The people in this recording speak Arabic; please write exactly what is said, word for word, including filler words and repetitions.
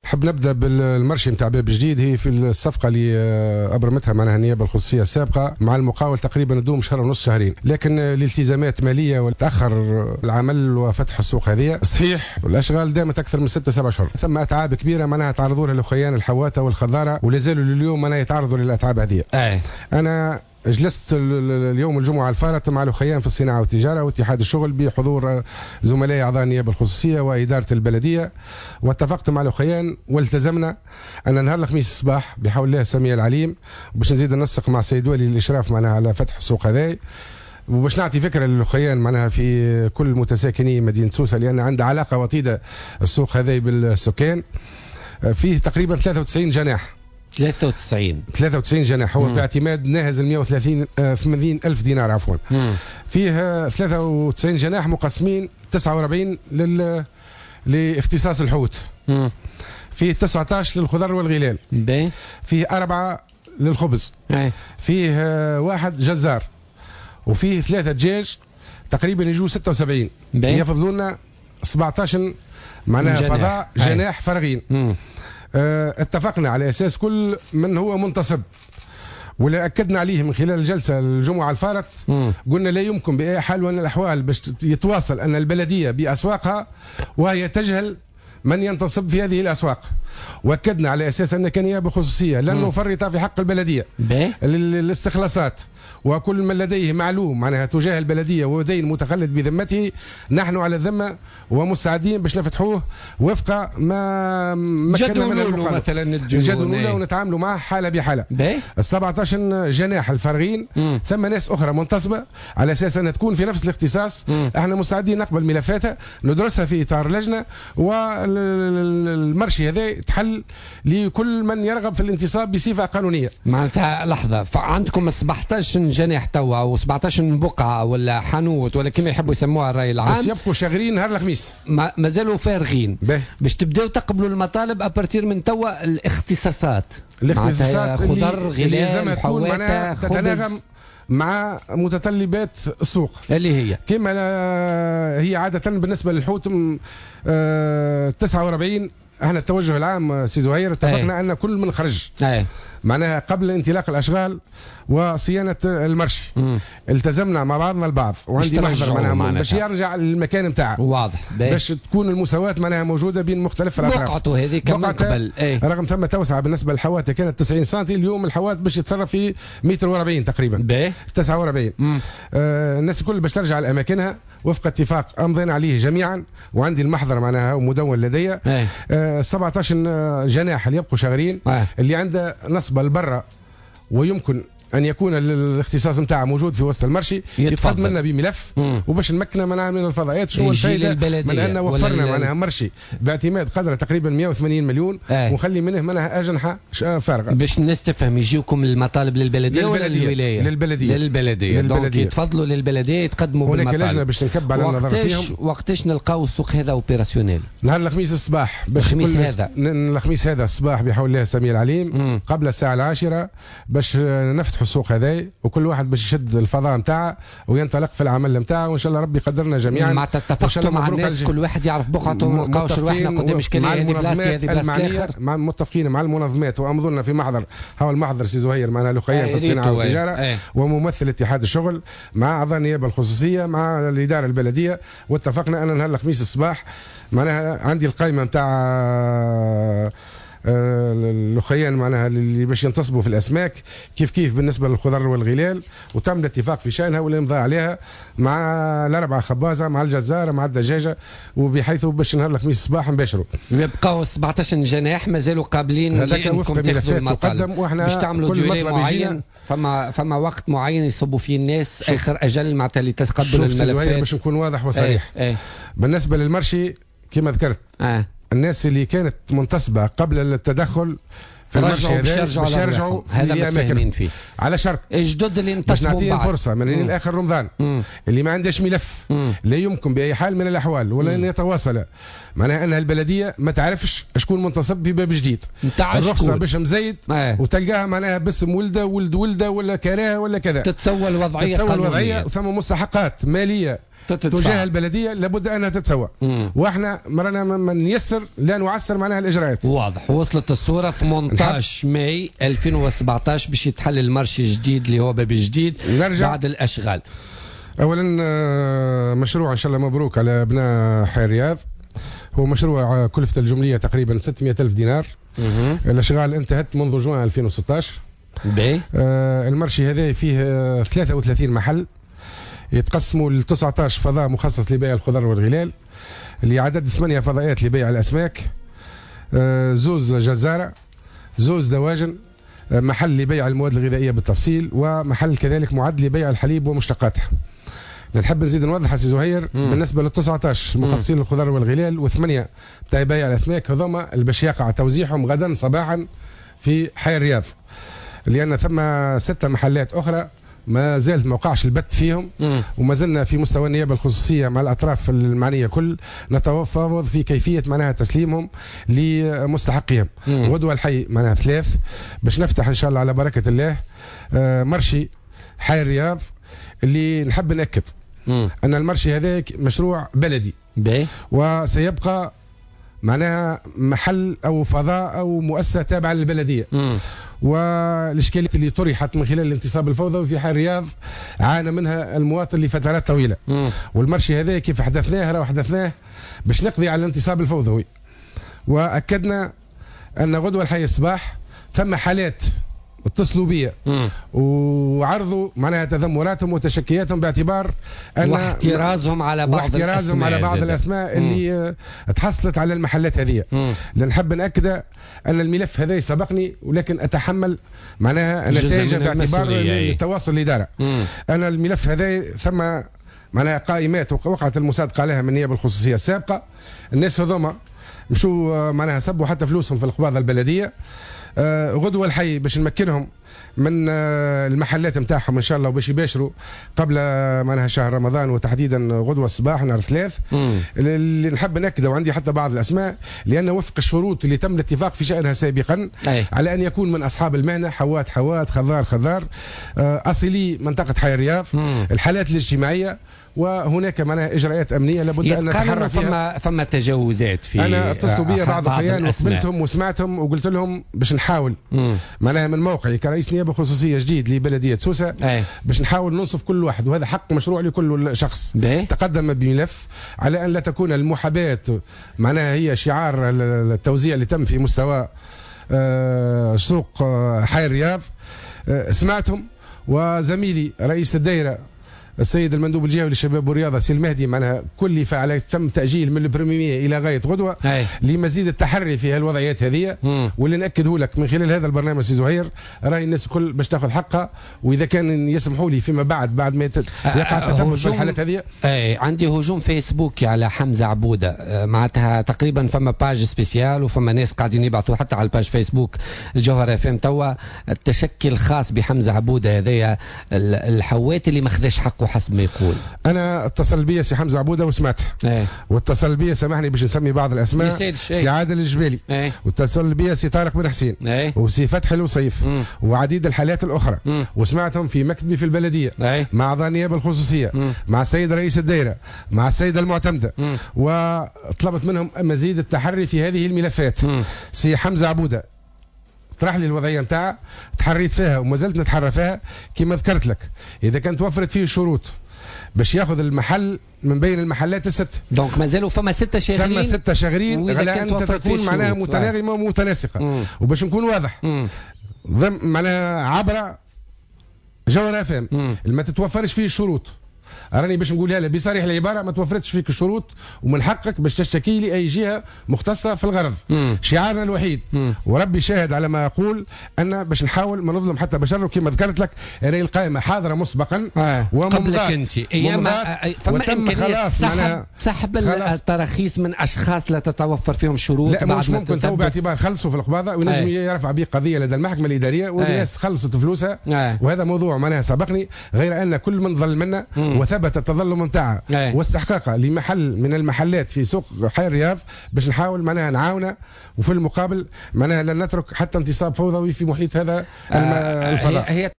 نحب نبدا بالمرشي نتاع باب جديد. هي في الصفقه اللي ابرمتها معناها النيابه الخصوصيه السابقه مع المقاول تقريبا تدوم شهر ونص شهرين، لكن الالتزامات ماليه وتاخر العمل وفتح السوق هذه صحيح، والاشغال دامت اكثر من ستة سبع شهور. ثم اتعاب كبيره معناها تعرضوا لها الاخوان الحواته والخضاره، ولا زالوا لليوم معناها يتعرضوا للاتعاب هذه. أي. انا جلست اليوم الجمعة الفارط مع الأخيان في الصناعة والتجارة واتحاد الشغل بحضور زملائي أعضاء النيابة الخصوصية وإدارة البلدية، واتفقت مع الأخيان والتزمنا أن نهار الخميس الصباح بحول الله السميع العليم باش نزيد ننسق مع السيد والي الإشراف معناها على فتح السوق هذا، وباش نعطي فكرة للأخيان معناها في كل متساكني مدينة سوسة، لأن عنده علاقة وطيدة السوق هذا بالسكان. فيه تقريبا ثلاثة وتسعين جناح ثلاثة وتسعين ثلاثة وتسعين جناح، هو مم. باعتماد ناهز ال مئة وثلاثين ثمانين ألف دينار عفوا. مم. فيه ثلاثة وتسعين جناح مقسمين تسعة وأربعين لل لاختصاص الحوت. مم. فيه تسعة عشر للخضر والغلال. بي. فيه أربعة للخبز. أي. فيه واحد جزار، وفيه ثلاثة دجاج تقريبا يجوا ستة وسبعين. يفضلوا لنا سبعة عشر معناها جناح. فضاء جناح أي. فارغين. مم. اه اتفقنا على اساس كل من هو منتصب، ولا اكدنا عليه من خلال الجلسه الجمعه الفارط. قلنا لا يمكن باي حال وان الاحوال باش يتواصل ان البلديه باسواقها وهي تجهل من ينتصب في هذه الاسواق، واكدنا على اساس ان كنيابه خصوصيه لن نفرط في حق البلديه الاستخلاصات، وكل من لديه معلوم معناها تجاه البلديه ودين متخلد بذمته نحن على الذمه ومستعدين باش نفتحوه وفق ما مكننا من المقابل. مثلا الجدول ونتعاملوا معه حاله بحاله. ال سبعة عشر جناح الفارغين مم. ثم ناس اخرى منتصبه على اساس انها تكون في نفس الاختصاص. مم. احنا مستعدين نقبل ملفاتها ندرسها في اطار لجنه، والمرشي هذا يتحل لكل من يرغب في الانتصاب بصفه قانونيه. معناتها لحظه، فعندكم سبعة عشر جناح توا او سبعة عشر بقعه ولا حانوت ولا كما يحبوا يسموها الراي العام، بس يبقوا شاغرين نهار الخميس ما مازالوا فارغين باش تبداو تقبلوا المطالب ابارتير من توا. الاختصاصات الاختصاصات خضر غلال حواته تتناغم مع متطلبات السوق اللي هي كما هي عاده بالنسبه للحوت تسعة وأربعين. احنا التوجه العام سي زهير اتفقنا أي. ان كل من خرج أي. معناها قبل انطلاق الاشغال وصيانه المرشي مم. التزمنا مع بعضنا البعض، وعندي محضر معناها باش يرجع للمكان نتاعه واضح باش تكون المساواة معناها موجوده بين مختلف الاطراف. بقعته هذه كم قبل ايه. رغم ثم توسعه بالنسبه للحوات كانت تسعين سنتي، اليوم الحوات باش يتصرف في متر وأربعين تقريبا باهي تسعة وأربعين. آه الناس الكل باش ترجع لاماكنها وفق اتفاق امضينا عليه جميعا، وعندي المحضر معناها ومدون لدي. آه سبعة عشر جناح اللي يبقوا شغالين ايه. اللي عنده نصبه لبرا ويمكن ان يكون الاختصاص نتاعه موجود في وسط المرشي يتفضل منا بملف مم. وباش نمكننا معناها من الفضائيات شنو الفائده من ان وفرنا معناها مرشي باعتماد قدره تقريبا مئة وثمانين مليون آه. ونخلي منه معناها اجنحه فارغه باش الناس تفهم. يجيوكم المطالب للبلديه ولا للولايه؟ للبلديه للبلديه دونك يتفضلوا للبلديه يتقدموا بالمطالب. هناك لجنه باش نكب على النظر فيهم. وقتاش نلقاو السوق هذا اوبيراسيونيل؟ نهار الخميس الصباح باش الخميس هذا الخميس هذا الصباح بحول الله السميع العليم مم. قبل الساعه العاشرة باش نفتحوا السوق هذا، وكل واحد باش يشد الفضاء نتاعه وينطلق في العمل نتاعه، وان شاء الله ربي يقدرنا جميعا. مع اتفقتوا مع الناس كل واحد يعرف بقعته وما نلقاوش روحنا قدام اشكاليه هذه بلاصتي هذه بلاصتي الاخر. مع متفقين مع المنظمات وامضنا في محضر، هو المحضر سي زهير معنا الاخيان في الصناعه والتجاره ايه. وممثل اتحاد الشغل مع اعضاء النيابه الخصوصيه مع الاداره البلديه، واتفقنا ان نهار الخميس الصباح معناها عندي القائمه نتاع الاخيان معناها اللي باش ينتصبوا في الاسماك كيف كيف بالنسبه للخضر والغلال، وتم الاتفاق في شانها والامضاء عليها مع الاربعه خبازه مع الجزاره مع الدجاجه، وبحيث باش نهار الخميس الصباح نباشروا. يبقاو سبعة عشر جناح مازالوا قابلين لانكم تاخذوا المطالب باش تعملوا ديوري معين. فما فما وقت معين يصبوا فيه الناس اخر اجل معناتها لتقبل الملفات باش نكون واضح وصريح. ايه ايه. بالنسبه للمرشي كما ذكرت اه. الناس اللي كانت منتصبة قبل التدخل في المرشي باش يرجعوا هذا متفاهمين فيه على شرط الجدد اللي انتصبوا باش نعطيهم فرصة من الى اخر رمضان. مم. اللي ما عندهش ملف مم. لا يمكن باي حال من الاحوال ولا ان يتواصل معناها انها البلديه ما تعرفش شكون منتصب في باب جديد. الرخصه باش مزيد اه. وتلقاها معناها باسم ولده ولد ولده ولا كراه ولا كذا، تتسوى الوضعيه تتسوى الوضعيه، ثم مستحقات ماليه تجاه البلديه لابد انها تتسوى. مم. واحنا مرنا من نيسر لا نعسر معناها الاجراءات. واضح. وصلت الصوره. ثمانية عشر ماي ألفين وسبعطاش باش يتحل المرشي الجديد اللي هو باب جديد بعد الاشغال. اولا مشروع ان شاء الله مبروك على ابناء حي الرياض. هو مشروع كلفته الجمليه تقريبا ستمائة ألف دينار. مم. الاشغال انتهت منذ جوان ألفين وستطاش. باهي. آه المرشي هذا فيه ثلاثة وثلاثين محل يتقسموا ل تسعطاش فضاء مخصص لبيع الخضر والغلال، لعدد ثمانية فضاءات لبيع الاسماك، آه زوز جزاره، زوز دواجن، آه محل لبيع المواد الغذائيه بالتفصيل، ومحل كذلك معد لبيع الحليب ومشتقاته. نحب نزيد نوضح سي زهير مم. بالنسبه لل تسعطاش مخصصين للخضر والغلال وثمانيه تاع بيع الاسماك، هذوما باش يقع توزيعهم غدا صباحا في حي الرياض، لان ثم ستة محلات اخرى ما زالت ما وقعش البت فيهم. مم. وما زلنا في مستوى النيابه الخصوصيه مع الاطراف المعنيه كل نتفاوض في كيفيه معناها تسليمهم لمستحقيهم. غدوه الحي معناها ثلاث باش نفتح ان شاء الله على بركه الله آه مرشي حي الرياض، اللي نحب ناكد مم. ان المرشي هذاك مشروع بلدي بي. وسيبقى معناها محل او فضاء او مؤسسه تابعه للبلديه. مم. والاشكاليات اللي طرحت من خلال الانتصاب الفوضوي في حي الرياض عانى منها المواطن لفترات طويله. مم. والمرشي هذا كيف حدثناه راه حدثناه باش نقضي على الانتصاب الفوضوي، واكدنا ان غدوه الحي الصباح ثم حالات اتصلوا بيا وعرضوا معناها تذمراتهم وتشكياتهم باعتبار ان واحترازهم على بعض واحترازهم على بعض الاسماء اللي مم. تحصلت على المحلات هذه. لنحب ناكد ان الملف هذا سبقني، ولكن اتحمل معناها النتائج باعتبار التواصل الاداره. مم. انا الملف هذا ثم معناها قائمات وقعت المصادقه عليها من النيابه الخصوصيه السابقه. الناس هذوما مشوا معناها سبوا حتى فلوسهم في القباضه البلديه. آه غدوه الحي باش نمكنهم من آه المحلات نتاعهم ان شاء الله، وباش يباشروا قبل آه معناها شهر رمضان، وتحديدا غدوه الصباح نهار ثلاث. مم. اللي نحب ناكد وعندي حتى بعض الاسماء لان وفق الشروط اللي تم الاتفاق في شانها سابقا أي. على ان يكون من اصحاب المهنه، حوات حوات، خضار خضار، آه اصلي منطقه حي الرياض. مم. الحالات الاجتماعيه، وهناك معناها اجراءات امنيه لابد ان نتحرى فيها. فما فما تجاوزات في انا اتصلوا بي بعض الاحيان وقبلتهم وسمعتهم وقلت لهم باش نحاول معناها من موقعي كرئيس نيابه خصوصيه جديد لبلديه سوسه أي. باش نحاول ننصف كل واحد، وهذا حق مشروع لكل شخص بي. تقدم بملف على ان لا تكون المحاباه معناها هي شعار التوزيع اللي تم في مستوى سوق حي الرياض. سمعتهم، وزميلي رئيس الدائره السيد المندوب الجهوي للشباب والرياضه سي المهدي معناها كل فعاليات تم تاجيل من البريمير الى غايه غدوه هاي. لمزيد التحري في هالوضعيات هذه. واللي ناكده لك من خلال هذا البرنامج سي زهير راي الناس الكل باش تاخذ حقها، واذا كان يسمحوا لي فيما بعد بعد ما يقع التثبت في الحالات هذه. اي عندي هجوم فيسبوك على حمزه عبوده، معناتها تقريبا فما باج سبيسيال وفما ناس قاعدين يبعثوا حتى على الباج فيسبوك الجوهره اف ام توا التشكي الخاص بحمزه عبوده هذايا الحوات اللي ما خذاش حقه حسب ما يقول. انا اتصل بي سي حمزه عبوده وسمعته. ايه. واتصل بي سامحني باش نسمي بعض الاسماء سي عادل الجبالي. ايه. واتصل بي سي طارق بن حسين. ايه. وسي فتحي الوصيف. مم. وعديد الحالات الاخرى. مم. وسمعتهم في مكتبي في البلديه. ايه. مع اعضاء النيابه الخصوصيه. مم. مع السيد رئيس الدائره، مع السيده المعتمده. مم. وطلبت منهم مزيد التحري في هذه الملفات. مم. سي حمزه عبوده طرح لي الوضعيه نتاعها، تحريت فيها وما زلت نتحرى فيها كما ذكرت لك. اذا كانت توفرت فيه الشروط باش ياخذ المحل من بين المحلات الست، دونك مازالوا فما ستة شاغرين، فما ستة شاغرين على ان تكون معناها متناغمه ومتناسقه. وباش نكون واضح ضمن معناها عبر جوهره فهم ما تتوفرش فيه الشروط، راني باش نقولها لها بصريح العباره، ما توفرتش فيك الشروط ومن حقك باش تشتكي لي اي جهه مختصه في الغرض. مم. شعارنا الوحيد مم. وربي شاهد على ما اقول ان باش نحاول ما نظلم حتى بشر، وكما ذكرت لك راهي القائمه حاضره مسبقا آه. قبلك انت وتم خلاص سحب سحب التراخيص من اشخاص لا تتوفر فيهم شروط. لا مش ممكن تو باعتبار خلصوا في القباضه وينجم يرفع به قضيه لدى المحكمه الاداريه والناس خلصت فلوسها. آه. وهذا موضوع معناها سبقني، غير ان كل من ظل منا وثبت التظلم نتاعها واستحقاقها لمحل من المحلات في سوق حي الرياض باش نحاول معناها نعاونه، وفي المقابل معناها لن نترك حتى انتصاب فوضوي في محيط هذا الفضاء.